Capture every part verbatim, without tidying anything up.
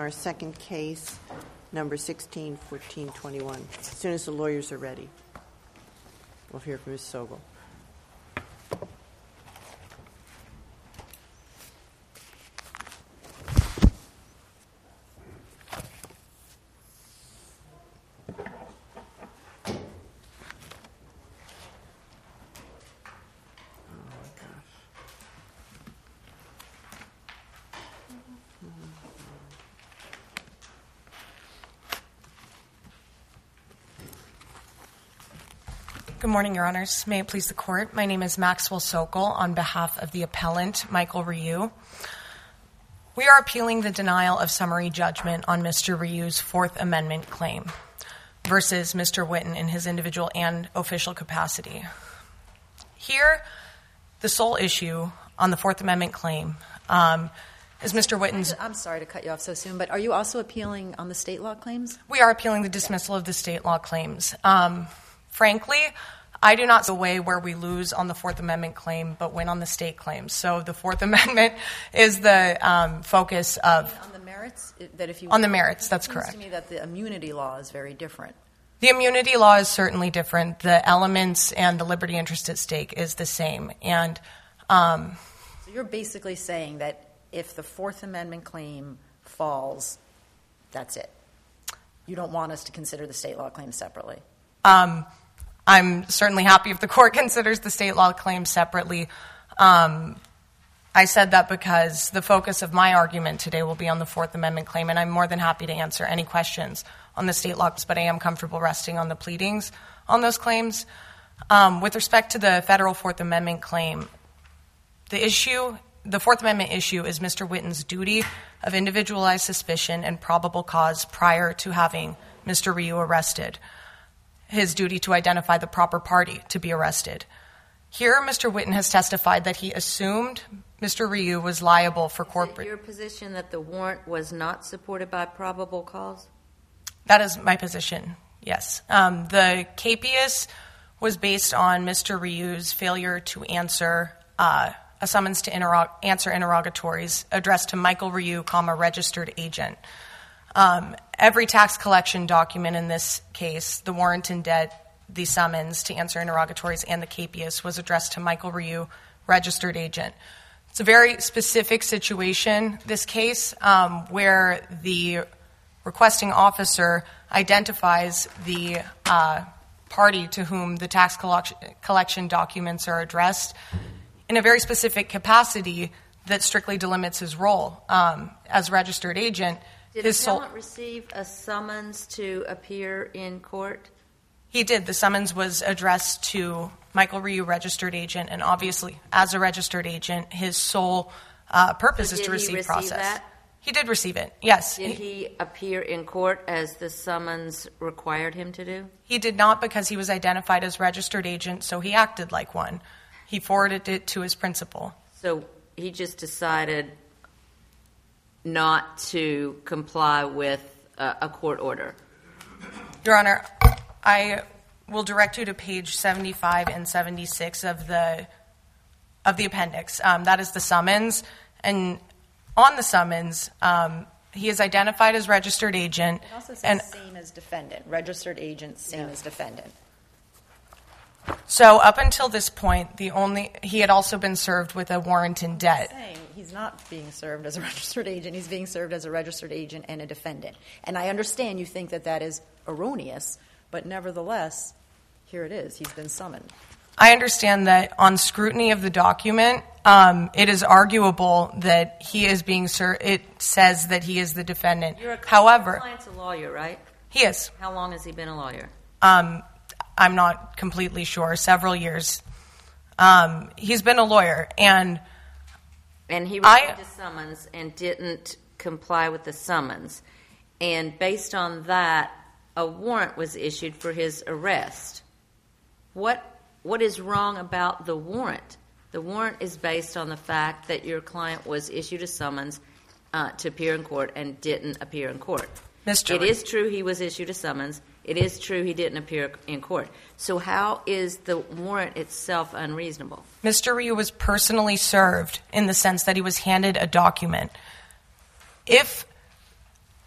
our second case, number sixteen fourteen twenty-one. As soon as the lawyers are ready, we'll hear from Miz Sogol. Good morning, Your Honors. May it please the Court. My name is Maxwell Sokol on behalf of the appellant, Michael Ryu. We are appealing the denial of summary judgment on Mister Ryu's Fourth Amendment claim versus Mister Witten in his individual and official capacity. Here, the sole issue on the Fourth Amendment claim um, is Mister Witten's... I'm sorry to cut you off so soon, but are you also appealing on the state law claims? We are appealing the dismissal of the state law claims. Um, frankly, I do not see a way where we lose on the Fourth Amendment claim but win on the state claims. So the Fourth Amendment is the um, focus of... On the merits? That if you on the merits, that's correct. It seems to me that the immunity law is very different. The immunity law is certainly different. The elements and the liberty interest at stake is the same. And um, so you're basically saying that if the Fourth Amendment claim falls, that's it. You don't want us to consider the state law claim separately. Um I'm certainly happy if the court considers the state law claim separately. Um, I said that because the focus of my argument today will be on the Fourth Amendment claim, and I'm more than happy to answer any questions on the state laws, but I am comfortable resting on the pleadings on those claims. Um, with respect to the federal Fourth Amendment claim, the issue, the Fourth Amendment issue is Mister Witten's duty of individualized suspicion and probable cause prior to having Mister Ryu arrested. His duty to identify the proper party to be arrested. Here, Mister Witten has testified that he assumed Mister Ryu was liable for corporate... Is it your position that the warrant was not supported by probable cause? That is my position, yes. Um, the capias was based on Mister Ryu's failure to answer uh, a summons to interrog- answer interrogatories addressed to Michael Ryu, comma, registered agent. Um, every tax collection document in this case, the warrant in debt, the summons to answer interrogatories, and the capias was addressed to Michael Ryu, registered agent. It's a very specific situation, this case, um, where the requesting officer identifies the uh, party to whom the tax collection, collection documents are addressed in a very specific capacity that strictly delimits his role um, as registered agent. Did the appellant receive a summons to appear in court? He did. The summons was addressed to Michael Ryu, registered agent, and obviously, as a registered agent, his sole uh, purpose so is to receive, receive process. That? He did receive it, yes. Did he appear in court as the summons required him to do? He did not, because he was identified as registered agent, so he acted like one. He forwarded it to his principal. So he just decided not to comply with uh, a court order. Your Honor, I will direct you to page seventy-five and seventy-six of the of the appendix. Um, that is the summons, and on the summons, um, he is identified as registered agent. It also says and, same as defendant, registered agent, same yeah. as defendant. So up until this point, the only he had also been served with a warrant in debt. I'm saying he's not being served as a registered agent. He's being served as a registered agent and a defendant. And I understand you think that that is erroneous, but nevertheless, here it is. He's been summoned. I understand that on scrutiny of the document, um, it is arguable that he is being served. It says that he is the defendant. You're a However, your client's a lawyer, right? He is. How long has he been a lawyer? Um, I'm not completely sure. Several years. Um, he's been a lawyer, and and he I, received a summons and didn't comply with the summons. And based on that, a warrant was issued for his arrest. What what is wrong about the warrant? The warrant is based on the fact that your client was issued a summons uh, to appear in court and didn't appear in court. Mister It is true he was issued a summons. It is true he didn't appear in court. So how is the warrant itself unreasonable? Mister Ryu was personally served in the sense that he was handed a document. If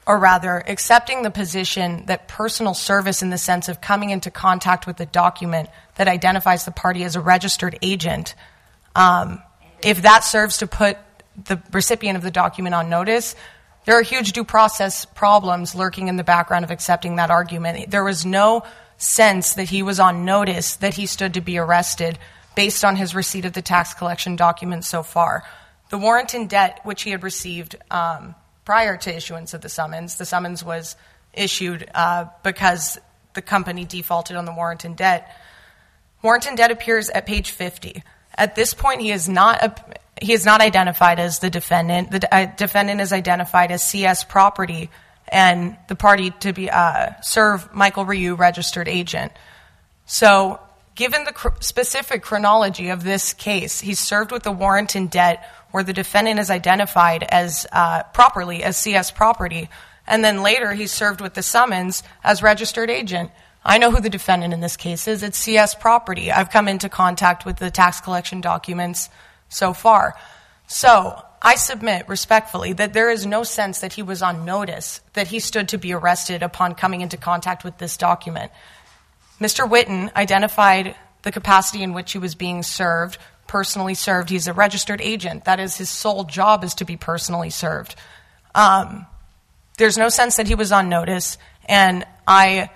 or rather, accepting the position that personal service in the sense of coming into contact with the document that identifies the party as a registered agent, um, if that serves to put the recipient of the document on notice, there are huge due process problems lurking in the background of accepting that argument. There was no sense that he was on notice that he stood to be arrested based on his receipt of the tax collection documents so far. The warrant in debt, which he had received um, prior to issuance of the summons, the summons was issued uh, because the company defaulted on the warrant in debt. Warrant in debt appears at page fifty. At this point, he is not a, he is not identified as the defendant. The uh, defendant is identified as C S Property, and the party to be uh, serve Michael Ryu, registered agent. So, given the cr- specific chronology of this case, he's served with the warrant in debt where the defendant is identified as uh, properly as C S Property, and then later he's served with the summons as registered agent. I know who the defendant in this case is. It's C S Property. I've come into contact with the tax collection documents so far. So I submit respectfully that there is no sense that he was on notice that he stood to be arrested upon coming into contact with this document. Mister Witten identified the capacity in which he was being served, personally served. He's a registered agent. That is his sole job, is to be personally served. Um, there's no sense that he was on notice, and I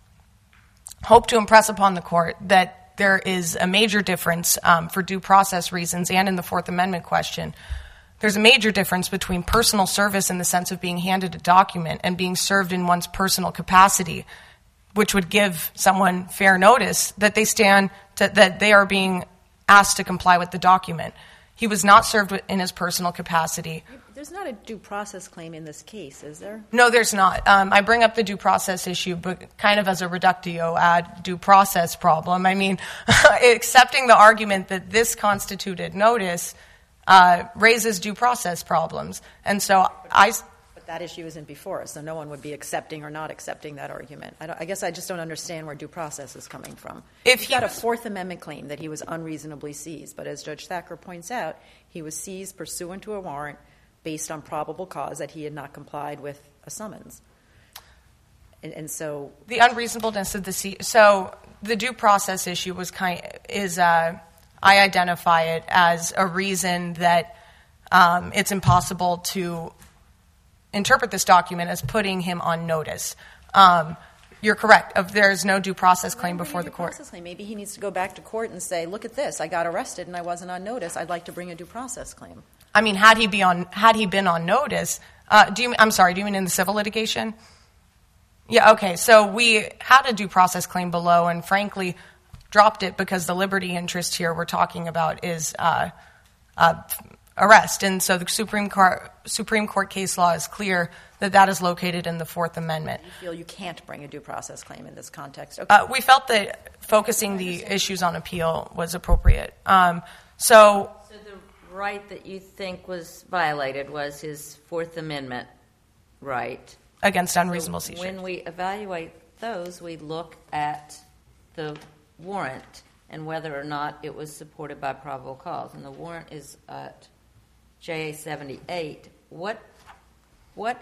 hope to impress upon the court that there is a major difference um, for due process reasons and in the Fourth Amendment question. There's a major difference between personal service in the sense of being handed a document and being served in one's personal capacity, which would give someone fair notice that they stand to, that they are being asked to comply with the document. He was not served in his personal capacity. There's not a due process claim in this case, is there? No, there's not. Um, I bring up the due process issue, but kind of as a reductio ad due process problem. I mean, accepting the argument that this constituted notice uh, raises due process problems. And so I... But that issue isn't before us, so no one would be accepting or not accepting that argument. I, don't, I guess I just don't understand where due process is coming from. If He's he got a was- Fourth Amendment claim that he was unreasonably seized, but as Judge Thacker points out, he was seized pursuant to a warrant based on probable cause that he had not complied with a summons. And, and so... The unreasonableness of the... Se- so the due process issue was kind is... Uh, I identify it as a reason that um, it's impossible to interpret this document as putting him on notice. Um, you're correct. If there's no due process claim before the court. Claim. Maybe he needs to go back to court and say, look at this, I got arrested and I wasn't on notice. I'd like to bring a due process claim. I mean, had he be on, had he been on notice, uh, do you, I'm sorry, do you mean in the civil litigation? Yeah, okay. So we had a due process claim below and frankly dropped it because the liberty interest here we're talking about is uh, uh, arrest. And so the Supreme Court, Supreme Court case law is clear that that is located in the Fourth Amendment. You feel you can't bring a due process claim in this context? Okay. Uh, we felt that focusing the issues on appeal was appropriate. Um, so... So the right that you think was violated was his Fourth Amendment right. Against unreasonable So seizure. when we evaluate those, we look at the warrant and whether or not it was supported by probable cause. And the warrant is at J A seventy-eight. What what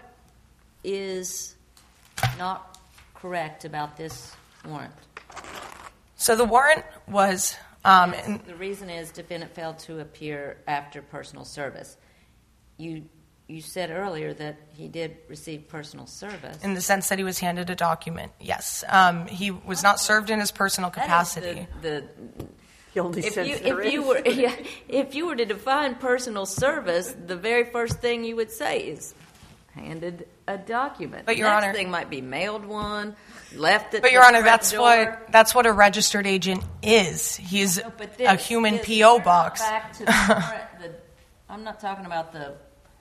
is not correct about this warrant? So the warrant was... Um, in, the reason is defendant failed to appear after personal service. You you said earlier that he did receive personal service. in the sense that he was handed a document, yes. Um, he was not served in his personal capacity. The, The only the, if, sense you, there if, you is. were, yeah, if you were to define personal service, the very first thing you would say is handed a document. But, Your Next Honor- thing might be mailed one, left it. But, Your Honor, that's what that's what a registered agent is. He's No, but a this- human this- P O we're not box. Back to the, warrant, the, I'm not talking about the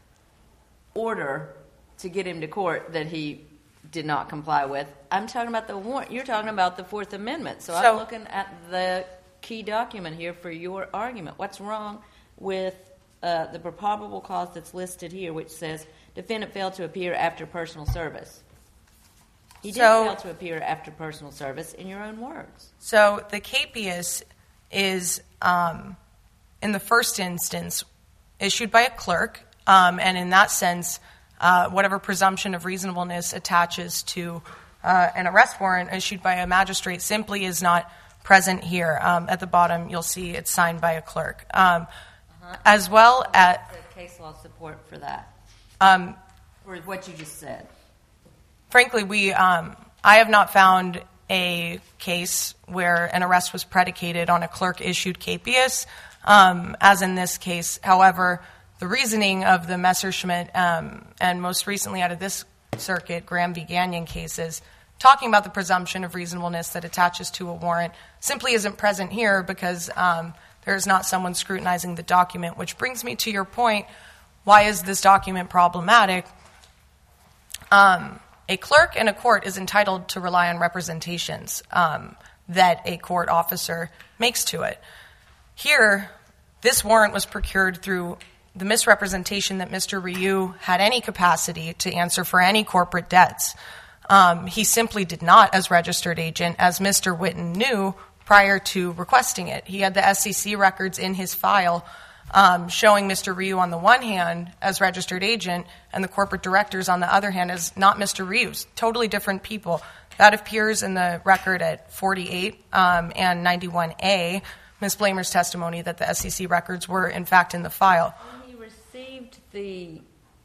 order to get him to court that he did not comply with. I'm talking about the warrant. You're talking about the Fourth Amendment. So, So- I'm looking at the key document here for your argument. What's wrong with uh, the probable cause that's listed here, which says defendant failed to appear after personal service? He did So- fail to appear after personal service in your own words. So the capias is, um, in the first instance, issued by a clerk, um, and in that sense, uh, whatever presumption of reasonableness attaches to uh, an arrest warrant issued by a magistrate simply is not present here. Um, at the bottom, you'll see it's signed by a clerk. Um, Uh-huh. As well as the case law support for that, um, for what you just said. frankly, we um, I have not found a case where an arrest was predicated on a clerk-issued capias, um, as in this case. However, the reasoning of the Messerschmitt um, and most recently out of this circuit, Graham v. Gagnon cases, talking about the presumption of reasonableness that attaches to a warrant simply isn't present here because um, there's not someone scrutinizing the document, which brings me to your point, why is this document problematic? Um, a clerk in a court is entitled to rely on representations um, that a court officer makes to it. Here, this warrant was procured through the misrepresentation that Mister Ryu had any capacity to answer for any corporate debts. Um, he simply did not as registered agent, as Mister Witten knew prior to requesting it. He had the S E C records in his file um, showing Mister Ryu on the one hand as registered agent and the corporate directors on the other hand as not Mister Ryu's, totally different people. That appears in the record at forty-eight um, and ninety-one A, Miz Blamer's testimony that the S E C records were in fact in the file. When he received the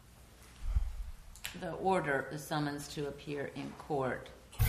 the order, the summons to appear in court,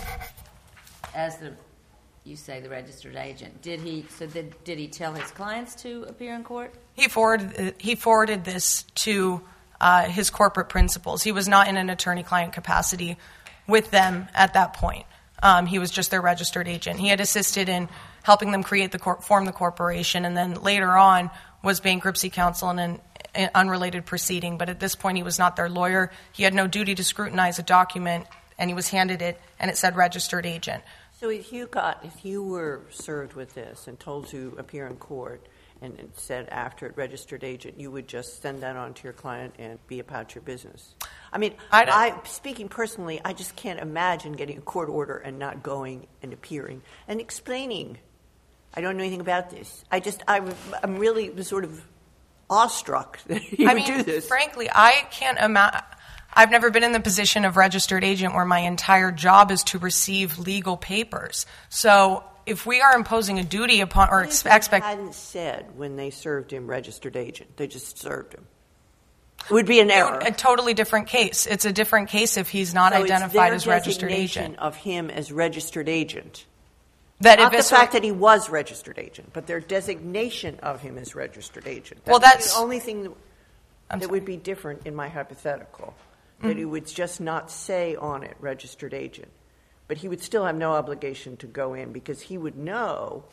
as the you say the registered agent, did he? So did did he tell his clients to appear in court? He forwarded he forwarded this to uh, his corporate principals. He was not in an attorney-client capacity with them at that point. Um, he was just their registered agent. He had assisted in helping them create the cor- form the corporation, and then later on was bankruptcy counsel in an, an unrelated proceeding. But at this point, he was not their lawyer. He had no duty to scrutinize a document, and he was handed it, and it said registered agent. So if you got, if you were served with this and told to appear in court and it said after it registered agent, you would just send that on to your client and be about your business? I mean, I I, speaking personally, I just can't imagine getting a court order and not going and appearing and explaining. I don't know anything about this. I just, I'm, I'm really sort of awestruck that you I would mean, do this. frankly, I can't imagine. I've never been in the position of registered agent where my entire job is to receive legal papers. So if we are imposing a duty upon or ex- expect, hadn't said when they served him registered agent, they just served him. It would be an error. a totally different case. It's a different case if he's not So identified it's as their registered designation agent. of him as registered agent. That Not the eviscer- fact that he was registered agent, but their designation of him as registered agent. Well, that's- the only thing that, I'm that sorry. would be different in my hypothetical. That it would just not say on it registered agent. But he would still have no obligation to go in because he would know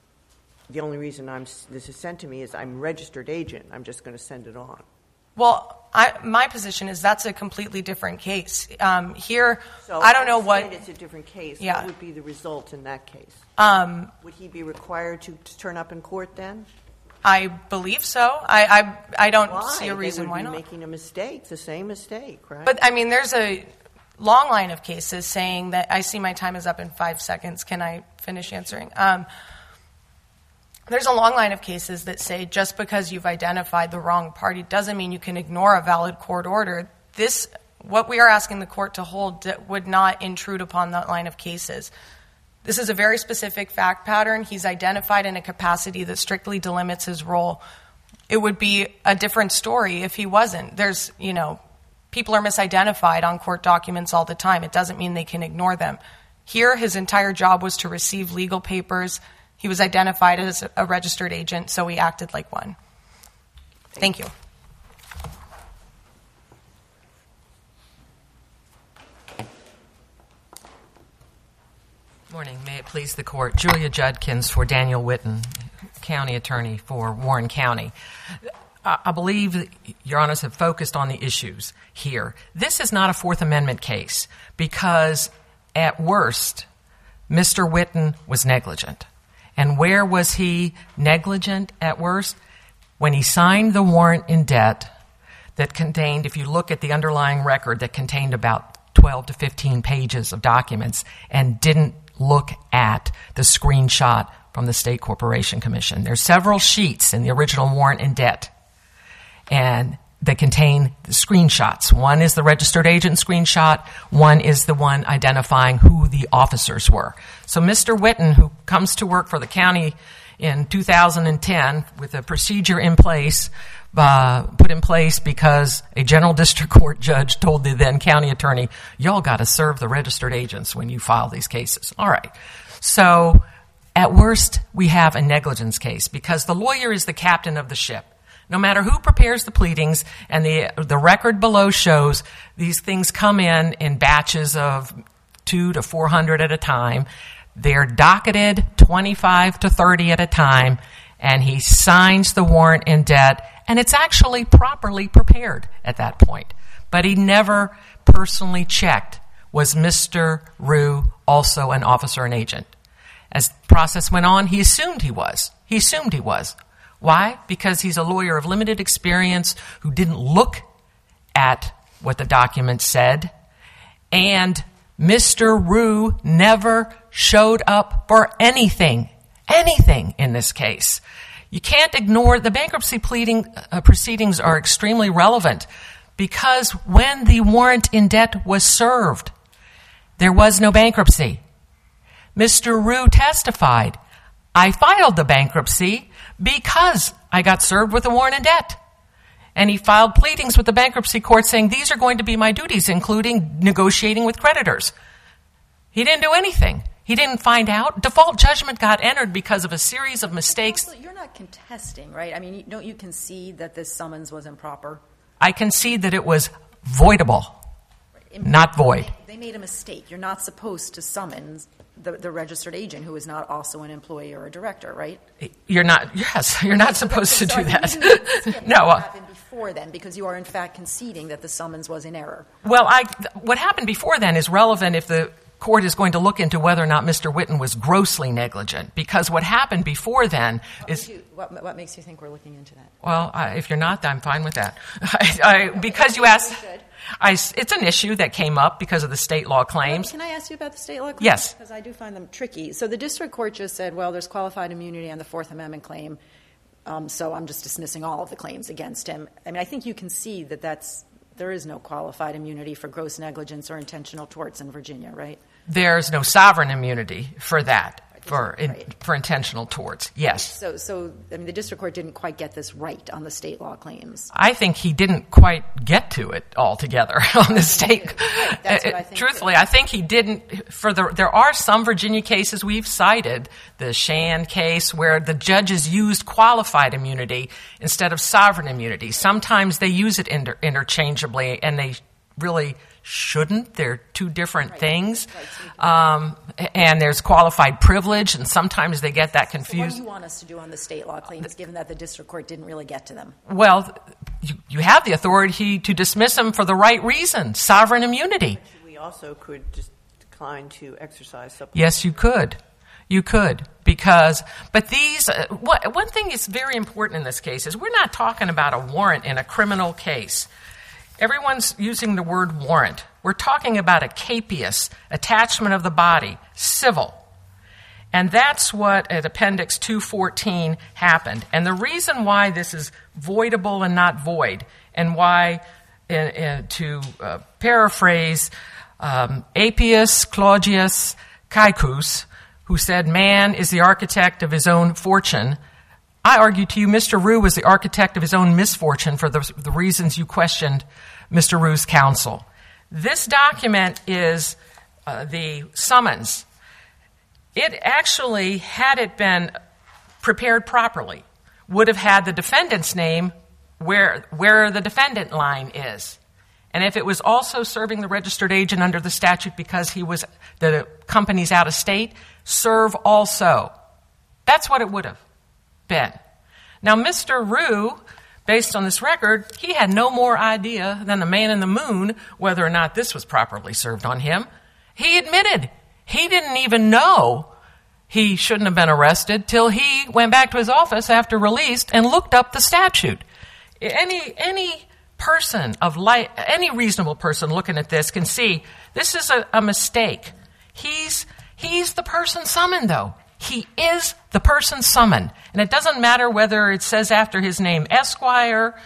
the only reason I'm this is sent to me is I'm registered agent. I'm just going to send it on. Well, I, my position is that's a completely different case. Um, here, So I don't know what. understand It's a different case. Yeah. What would be the result in that case? Um, Would he be required to, to turn up in court then? I believe so. I I, I don't Why? see a reason they would why be not. making a mistake, the same mistake, right? But I mean, there's a long line of cases saying that. I see my time is up in five seconds. Can I finish answering? Um, there's a long line of cases that say just because you've identified the wrong party doesn't mean you can ignore a valid court order. This, what we are asking the court to hold, would not intrude upon that line of cases. This is a very specific fact pattern. He's identified in a capacity that strictly delimits his role. It would be a different story if he wasn't. There's, you know, people are misidentified on court documents all the time. It doesn't mean they can ignore them. Here, his entire job was to receive legal papers. He was identified as a registered agent, so he acted like one. Thank you. Morning. May it please the court. Julia Judkins for Daniel Witten, county attorney for Warren County. I believe that Your Honors have focused on the issues here. This is not a Fourth Amendment case because, at worst, Mister Witten was negligent. And where was he negligent at worst? When he signed the warrant in debt that contained, if you look at the underlying record, that contained about twelve to fifteen pages of documents and didn't look at the screenshot from the State Corporation Commission. There's several sheets in the original warrant in debt. And they contain the screenshots. One is the registered agent screenshot. One is the one identifying who the officers were. So Mister Witten, who comes to work for the county in two thousand ten with a procedure in place, uh, put in place because a general district court judge told the then county attorney, y'all got to serve the registered agents when you file these cases. All right. So at worst, we have a negligence case because the lawyer is the captain of the ship. No matter who prepares the pleadings, and the the record below shows these things come in in batches of two to four hundred at a time. They're docketed twenty-five to thirty at a time, and he signs the warrant in debt, and it's actually properly prepared at that point. But he never personally checked, was Mister Rue also an officer and agent? As the process went on, he assumed he was. He assumed he was. Why? Because he's a lawyer of limited experience who didn't look at what the document said. And Mister Rue never showed up for anything, anything in this case. You can't ignore the bankruptcy pleading uh, proceedings are extremely relevant because when the warrant in debt was served, there was no bankruptcy. Mister Rue testified, I filed the bankruptcy because I got served with a warrant in debt. And he filed pleadings with the bankruptcy court saying, these are going to be my duties, including negotiating with creditors. He didn't do anything. He didn't find out. Default judgment got entered because of a series of mistakes. Also, you're not contesting, right? I mean, don't you concede that this summons was improper? I concede that it was voidable, not void. They made a mistake. You're not supposed to summons the, the registered agent who is not also an employee or a director, right? You're not, yes, you're not supposed to do that. No. What Uh, happened before then, because you are in fact conceding that the summons was in error. well, I, what happened before then is relevant if the court is going to look into whether or not Mister Witten was grossly negligent, because what happened before then What is... makes you- What, what makes you think we're looking into that? Well, I, if you're not, I'm fine with that. I, I, because you asked, should. I, it's an issue that came up because of the state law claims. Can I ask you about the state law claims? Yes. Because I do find them tricky. So the district court just said, well, there's qualified immunity on the Fourth Amendment claim, um, so I'm just dismissing all of the claims against him. I mean, I think you can see that that's, there is no qualified immunity for gross negligence or intentional torts in Virginia, right? There's no sovereign immunity for that, for in, Right. for intentional torts. Yes. So, so I mean, the district court didn't quite get this right on the state law claims. I think he didn't quite get to it altogether on the state. That's what I think, Truthfully, too. I think he didn't. For the there are some Virginia cases we've cited, the Shan case, where the judges used qualified immunity instead of sovereign immunity. Sometimes they use it inter- interchangeably, and they really shouldn't. They're two different things. Um, and there's qualified privilege, and sometimes they get that So what confused. do you want us to do on the state law claims, given that the district court didn't really get to them? Well, you, you have the authority to dismiss them for the right reason, sovereign immunity. We also could just decline to exercise supplemental. Yes, you could. You could. Because, but these, uh, what, one thing is very important in this case is we're not talking about a warrant in a criminal case. Everyone's using the word warrant. We're talking about a capias, attachment of the body, civil. And that's what at Appendix two fourteen happened. And the reason why this is voidable and not void, and why, uh, uh, to uh, paraphrase um, Appius Claudius Caecus, who said, man is the architect of his own fortune, I argue to you Mister Rue was the architect of his own misfortune for the, the reasons you questioned Mister Rue's counsel. This document is uh, the summons. It actually, had it been prepared properly, would have had the defendant's name where, where the defendant line is. And if it was also serving the registered agent under the statute because he was the company's out of state, serve also. That's what it would have been. Now, Mister Rue, based on this record, he had no more idea than the man in the moon whether or not this was properly served on him. He admitted he didn't even know he shouldn't have been arrested till he went back to his office after released and looked up the statute. Any any person of light, any reasonable person looking at this can see this is a, a mistake. He's he's the person summoned, though. He is the person summoned. And it doesn't matter whether it says after his name Esquire,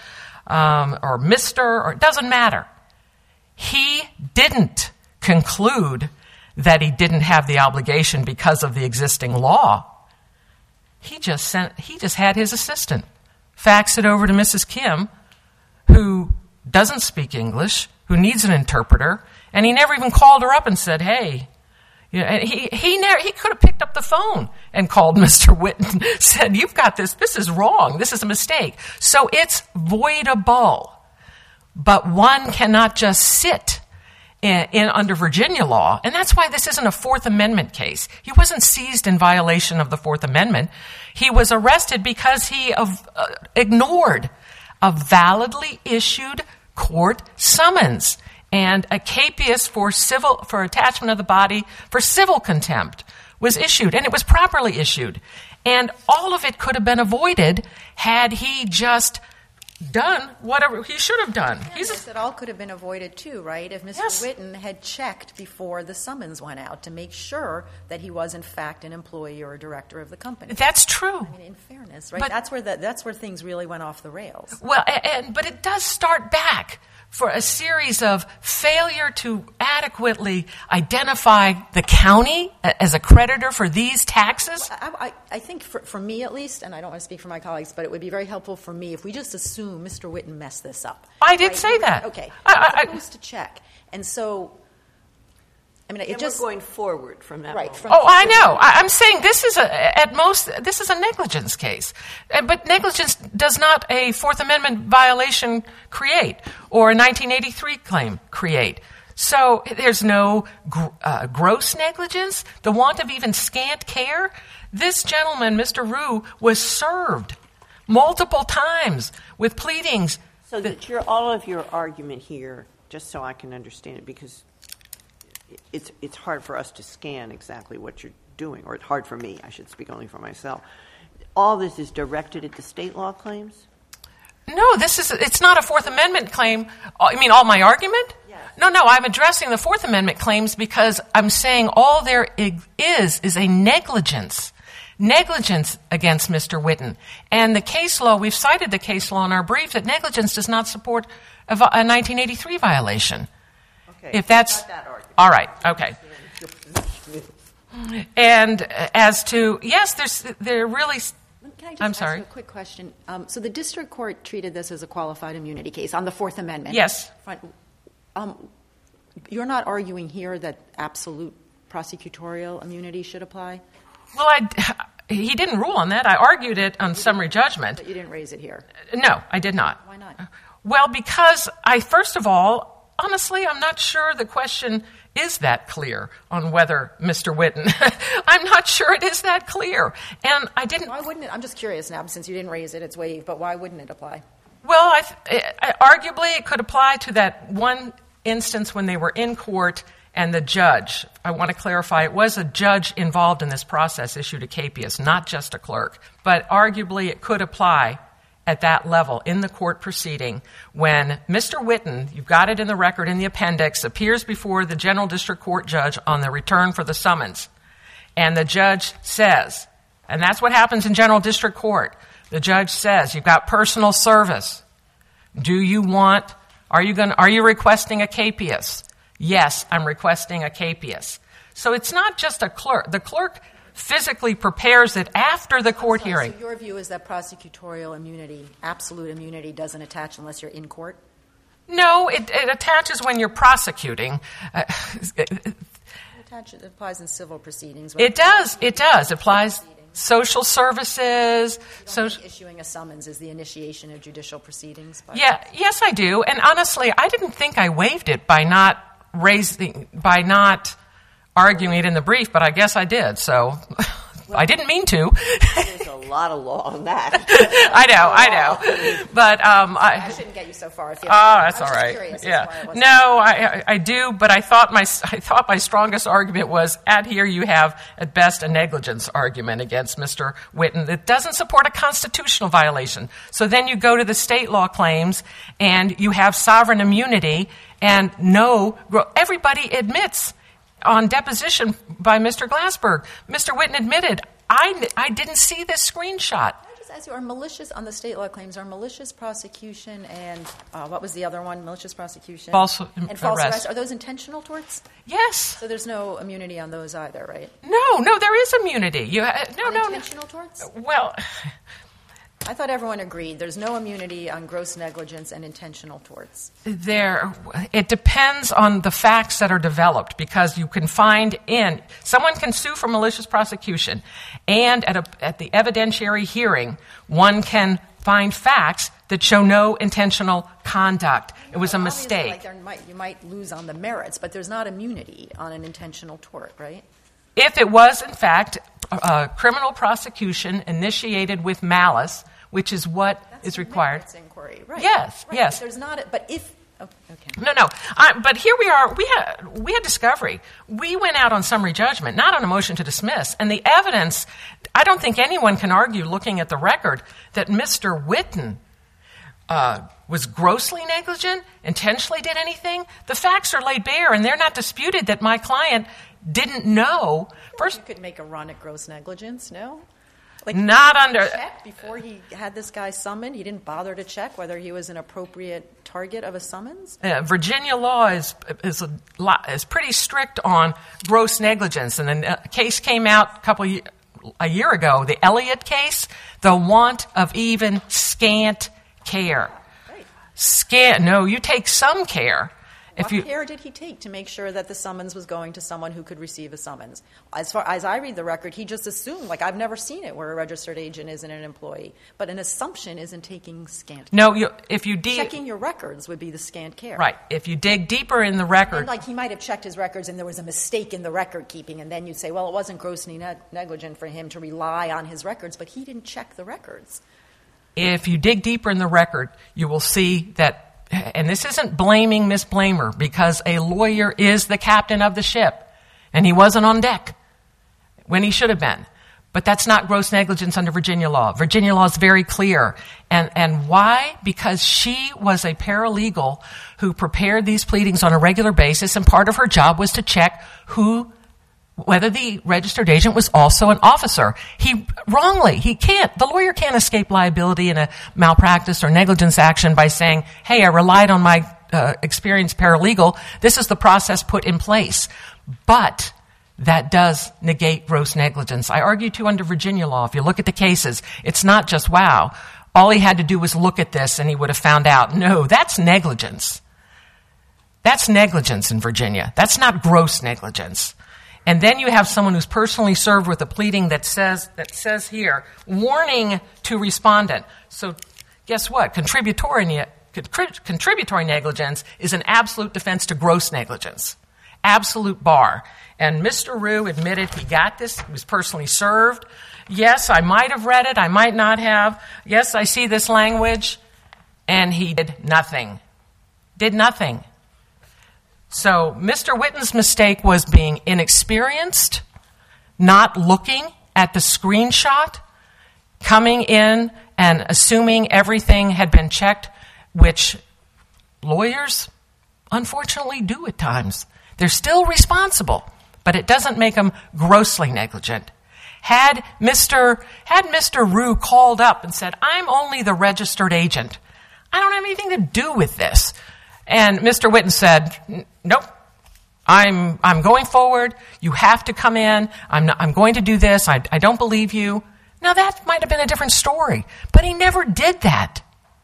um, or Mister, or it doesn't matter. He didn't conclude that he didn't have the obligation because of the existing law. He just sent, he just had his assistant fax it over to Missus Kim, who doesn't speak English, who needs an interpreter, and he never even called her up and said, hey, you know, and he he never, he could have picked up the phone and called Mister Witten, said, you've got this, this is wrong, this is a mistake. So it's voidable. But one cannot just sit in, in under Virginia law, and that's why this isn't a Fourth Amendment case. He wasn't seized in violation of the Fourth Amendment. He was arrested because he uh, ignored a validly issued court summons and a capias for civil for attachment of the body for civil contempt was issued, and it was properly issued. And all of it could have been avoided had he just done whatever he should have done. Yeah, He's a, it all could have been avoided too, right? If Mister Yes. Witten had checked before the summons went out to make sure that he was in fact an employee or a director of the company. that's true. I mean, in fairness, right? But- that's where the, that's where things really went off the rails. Well, a- and, but it does start back for a series of failure to adequately identify the county a- as a creditor for these taxes. I, I, I think for, for me at least, and I don't want to speak for my colleagues, but it would be very helpful for me if we just assume Mister Witten messed this up. I did Right? say that. Okay. I- We're I- I- supposed to check. And so, I mean, it And just... we're going forward from that Right, moment. from- Oh, I know. I, I'm saying this is a, at most, this is a negligence case. Uh, But negligence does not a Fourth Amendment violation create or a nineteen eighty-three claim create. So there's no gr- uh, gross negligence, the want of even scant care. This gentleman, Mister Rue, was served multiple times with pleadings. So that your, all of your argument here, just so I can understand it, because it's it's hard for us to scan exactly what you're doing, or it's hard for me, I should speak only for myself. All this is directed at the state law claims? No, this is, it's not a Fourth Amendment claim. I mean, all my argument? Yes. No, no, I'm addressing the Fourth Amendment claims because I'm saying all there i- is is a negligence. Negligence against Mister Witten. And the case law, we've cited the case law in our brief that negligence does not support a, vi- a nineteen eighty-three violation. Okay. If that's, Got that argument. all right, okay. And uh, as to, yes, there's, there really, Can I just I'm ask sorry. you a quick question? Um, so the district court treated this as a qualified immunity case on the Fourth Amendment. Yes. Front. Um, you're not arguing here that absolute prosecutorial immunity should apply, well, I, he didn't rule on that. I argued it on summary judgment. but you didn't raise it here. No, I did not. Why not? Well, because I, first of all, honestly, I'm not sure the question is that clear on whether Mister Witten. I'm not sure it is that clear. And I didn't, Why wouldn't it? I'm just curious now, since you didn't raise it, it's waived, but why wouldn't it apply? well, I, I, arguably it could apply to that one instance when they were in court and the judge, I want to clarify, it was a judge involved in this process issued a capias, not just a clerk. But arguably it could apply at that level in the court proceeding when Mister Witten, you've got it in the record in the appendix, appears before the general district court judge on the return for the summons. And the judge says, and that's what happens in general district court, the judge says, you've got personal service. Do you want, are you going, are you requesting a capias? Yes, I'm requesting a capias. So it's not just a clerk. The clerk physically prepares it after the court So- hearing. So your view is that prosecutorial immunity, absolute immunity, doesn't attach unless you're in court? No, it, it attaches when you're prosecuting. Uh, It, attach, it applies in civil proceedings. it does. It does. It applies social services. You don't Social. think issuing a summons is the initiation of judicial proceedings? By Yeah, yes, I do. And honestly, I didn't think I waived it by not raising, by not arguing it in the brief, but I guess I did. So I didn't mean to. There's a lot of law on that. I know, I know. But um, I I. shouldn't get you so far. If you Oh, that's I'm all just right. Curious, that's Yeah. why I wasn't- No, I, I I do, but I thought my I thought my strongest argument was at here you have at best a negligence argument against Mister Witten that doesn't support a constitutional violation. So then you go to the state law claims and you have sovereign immunity and no, everybody admits on deposition by Mister Glassberg, Mister Witten admitted, I, I didn't see this screenshot. Can I just ask you, are malicious, on the state law claims, are malicious prosecution and, uh, what was the other one, malicious prosecution? False and false arrest. arrest, are those intentional torts? Yes. So there's no immunity on those either, right? No, no, there is immunity. You ha- no, no, no. Unintentional torts? Well, I thought everyone agreed there's no immunity on gross negligence and intentional torts. there it depends on the facts that are developed, because you can find in someone can sue for malicious prosecution, and at a at the evidentiary hearing one can find facts that show no intentional conduct. It was a Obviously, mistake. Like there might, you might lose on the merits, but there's not immunity on an intentional tort, right? If it was in fact a criminal prosecution initiated with malice, which is what That's is a required. merits inquiry, right? Yes, right. yes. But there's not. A, but if oh, okay. No, no. Uh, but here we are. We had we had discovery. We went out on summary judgment, not on a motion to dismiss. And the evidence, I don't think anyone can argue, looking at the record, that Mister Whitten uh, was grossly negligent, intentionally did anything. The facts are laid bare, and they're not disputed that my client didn't know. First, You could make a run at gross negligence, no? Like not under. check before he had this guy summoned. He didn't bother to check whether he was an appropriate target of a summons. Uh, Virginia law is is a lot, is pretty strict on gross negligence, and a case came out a couple ye- a year ago, the Elliott case, the want of even scant care. Right. Scant. No, you take some care. What If you care did he take to make sure that the summons was going to someone who could receive a summons? As far as I read the record, he just assumed, like I've never seen it where a registered agent isn't an employee, but an assumption isn't taking scant. no, you if you de- Checking your records would be the scant care. right, if you dig deeper in the And record, like he might have checked his records and there was a mistake in the record keeping, and then you'd say, well, it wasn't grossly ne- negligent for him to rely on his records, but he didn't check the records. if you dig deeper in the record, you will see that. And this isn't blaming Miss Blamer, because a lawyer is the captain of the ship, and he wasn't on deck when he should have been. But that's not gross negligence under Virginia law. Virginia law is very clear. And, and why? Because she was a paralegal who prepared these pleadings on a regular basis, and part of her job was to check who whether the registered agent was also an officer. He wrongly, he can't, the lawyer can't escape liability in a malpractice or negligence action by saying, hey, I relied on my uh, experienced paralegal. This is the process put in place. But that does negate gross negligence. I argue too under Virginia law, if you look at the cases, it's not just, wow, all he had to do was look at this and he would have found out. No, that's negligence. That's negligence in Virginia. That's not gross negligence. And then you have someone who's personally served with a pleading that says that says here, warning to respondent. So guess what? Contributory, ne- contrib- contributory negligence is an absolute defense to gross negligence. Absolute bar. And Mister Rue admitted he got this. He was personally served. Yes, I might have read it. I might not have. Yes, I see this language. And he did nothing. Did nothing. So Mister Whitten's mistake was being inexperienced, not looking at the screenshot, coming in and assuming everything had been checked, which lawyers unfortunately do at times. They're still responsible, but it doesn't make them grossly negligent. Had Mister had Mister Rue called up and said, I'm only the registered agent. I don't have anything to do with this. And Mister Whitten said, nope, I'm I'm going forward. You have to come in. I'm not, I'm going to do this. I, I don't believe you. Now, that might have been a different story, but he never did that.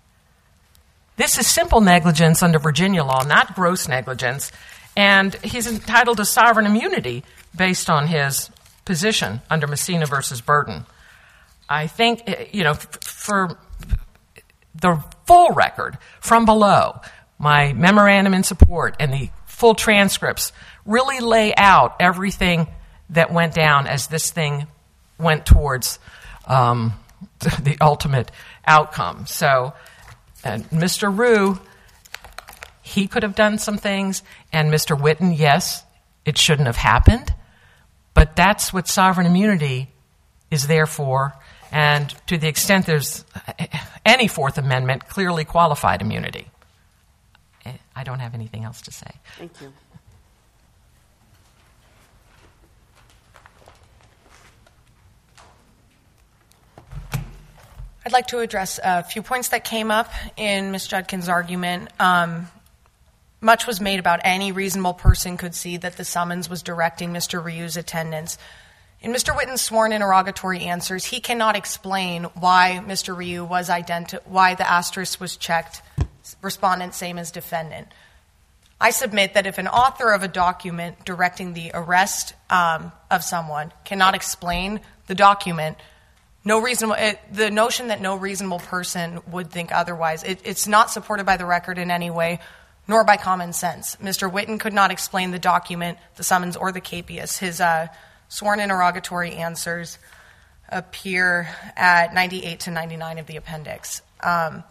This is simple negligence under Virginia law, not gross negligence, and he's entitled to sovereign immunity based on his position under Messina versus Burton. I think, you know, f- for the full record from below, my memorandum in support and the full transcripts really lay out everything that went down as this thing went towards um, the ultimate outcome. So, and Mister Rue, he could have done some things, and Mister Whitten, yes, it shouldn't have happened, but that's what sovereign immunity is there for, and to the extent there's any Fourth Amendment, clearly qualified immunity. I don't have anything else to say. Thank you. I I'd like to address a few points that came up in Miz Judkin's argument. Um, much was made about any reasonable person could see that the summons was directing Mister Ryu's attendance. In Mister Witten's sworn interrogatory answers, he cannot explain why Mister Ryu was identi- why the asterisk was checked, respondent same as defendant. I submit that if an author of a document directing the arrest um, of someone cannot explain the document, no reasonable it, the notion that no reasonable person would think otherwise, it, it's not supported by the record in any way, nor by common sense. Mister Witten could not explain the document, the summons, or the capias. His uh, sworn interrogatory answers appear at ninety-eight to ninety-nine of the appendix. Um,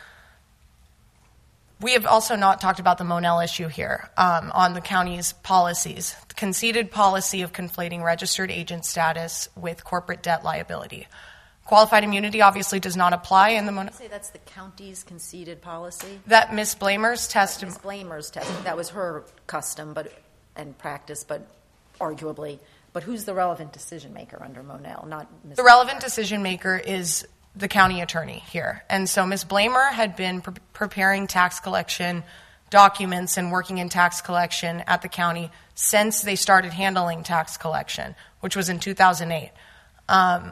We have also not talked about the Monell issue here um, on the county's policies. The conceded policy of conflating registered agent status with corporate debt liability. Qualified immunity obviously does not apply in the Monell. Say that's the county's conceded policy? That Miz Blamer's testimony. Miz Blamer's testimony. That was her custom but and practice, but arguably. But who's the relevant decision maker under Monell? Not Miz The relevant decision maker is the county attorney here. And so Miz Blamer had been pre- preparing tax collection documents and working in tax collection at the county since they started handling tax collection, which was in two thousand eight. Um,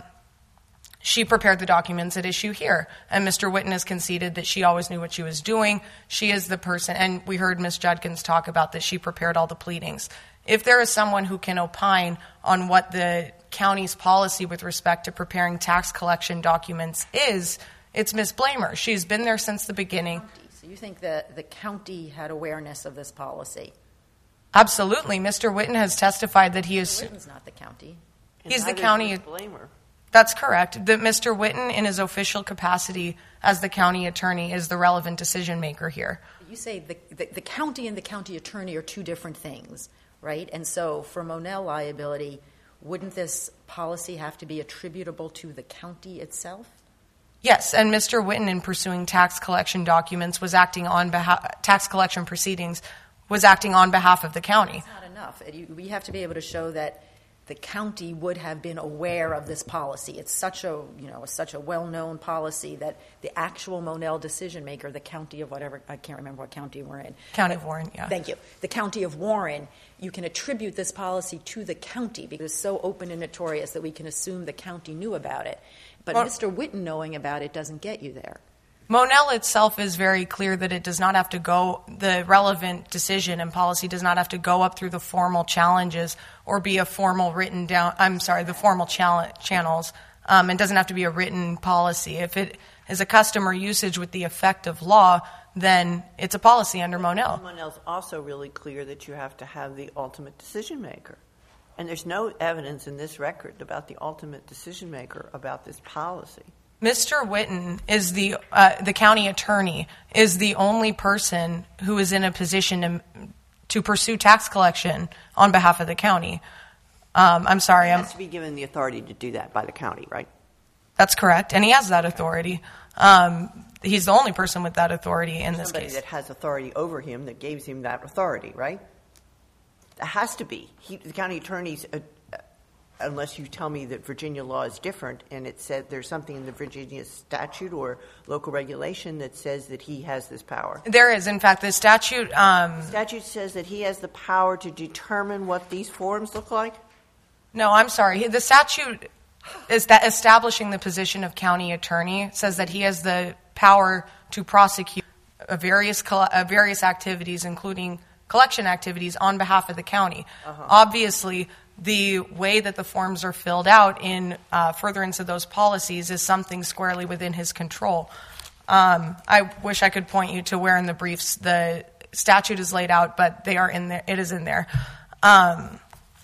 she prepared the documents at issue here, and Mister Witten has conceded that she always knew what she was doing. She is the person, and we heard Miz Judkins talk about that she prepared all the pleadings. If there is someone who can opine on what the county's policy with respect to preparing tax collection documents is, it's Miz Blamer. She's been there since the beginning. So you think that the county had awareness of this policy? Absolutely. Mister Witten has testified that he is... Mister Witten's not the county. He's the neither is county... Miz Blamer. That's correct. That Mister Witten, in his official capacity as the county attorney, is the relevant decision maker here. You say the, the, the county and the county attorney are two different things, right? And so for Monell liability, wouldn't this policy have to be attributable to the county itself? Yes, and Mister Witten, in pursuing tax collection documents, was acting on behalf, tax collection proceedings, was acting on behalf of the county. That's not enough. You, we have to be able to show that the county would have been aware of this policy. It's such a, you know, such a well-known policy that the actual Monell decision maker, the county of whatever, I can't remember what county we're in. County of Warren, yeah. Thank you. The county of Warren, you can attribute this policy to the county because it's so open and notorious that we can assume the county knew about it. But Well, Mister Witten knowing about it doesn't get you there. Monell itself is very clear that it does not have to go, the relevant decision and policy does not have to go up through the formal challenges or be a formal written down, I'm sorry, the formal chal- channels. Um, it doesn't have to be a written policy. If it is a custom or usage with the effect of law, then it's a policy under Monell. Monell's also really clear that you have to have the ultimate decision maker. And there's no evidence in this record about the ultimate decision maker about this policy. Mister Witten is the uh, the county attorney, is the only person who is in a position to, to pursue tax collection on behalf of the county. Um, I'm sorry. He I'm, has to be given the authority to do that by the county, right? That's correct, and he has that authority. Um, he's the only person with that authority in this Somebody case. that has authority over him that gives him that authority, right? It has to be. He, the county attorney's, uh, unless you tell me that Virginia law is different and it said there's something in the Virginia statute or local regulation that says that he has this power. There is, in fact, the statute. Um, Statute says that he has the power to determine what these forms look like? no, I'm sorry. The statute is that establishing the position of county attorney says that he has the power to prosecute uh, various coll- uh, various activities, including collection activities, on behalf of the county. Uh-huh. Obviously, the way that the forms are filled out in uh, furtherance of those policies is something squarely within his control. Um, I wish I could point you to where in the briefs the statute is laid out, but they are in there. It is in there. Um,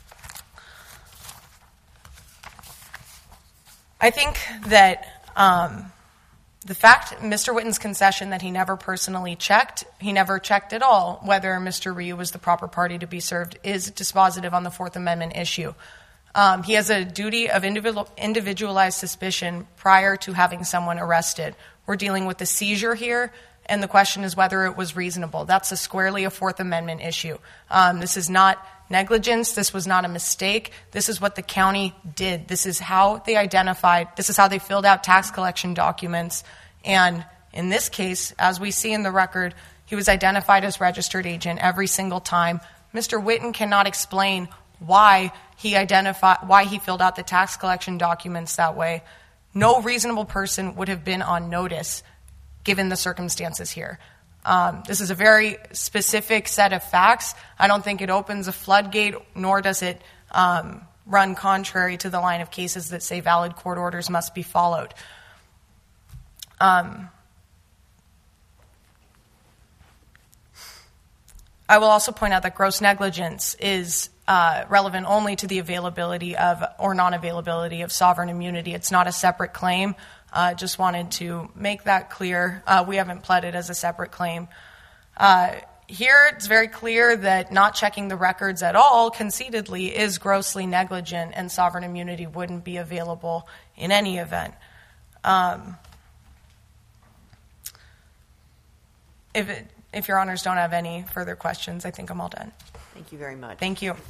I think that um, the fact, Mister Witten's concession that he never personally checked, he never checked at all whether Mister Ryu was the proper party to be served, is dispositive on the Fourth Amendment issue. Um, he has a duty of individual, individualized suspicion prior to having someone arrested. We're dealing with a seizure here, and the question is whether it was reasonable. That's a squarely a Fourth Amendment issue. Um, this is not negligence. This was not a mistake. This is what the county did. This is how they identified, this is how they filled out tax collection documents. And in this case, as we see in the record, he was identified as registered agent every single time. Mister Witten cannot explain why he identified, why he filled out the tax collection documents that way. No reasonable person would have been on notice given the circumstances here. Um, this is a very specific set of facts. I don't think it opens a floodgate, nor does it um, run contrary to the line of cases that say valid court orders must be followed. Um, I will also point out that gross negligence is uh, relevant only to the availability of or non-availability of sovereign immunity. It's not a separate claim. Uh, just wanted to make that clear. Uh, we haven't pled it as a separate claim. Uh, here, it's very clear that not checking the records at all, conceitedly, is grossly negligent, and sovereign immunity wouldn't be available in any event. Um, if it, if your honors don't have any further questions, I think I'm all done. Thank you very much. Thank you.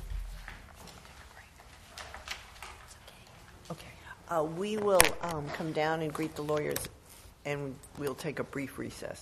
Okay. Uh, we will um, come down and greet the lawyers, and we'll take a brief recess.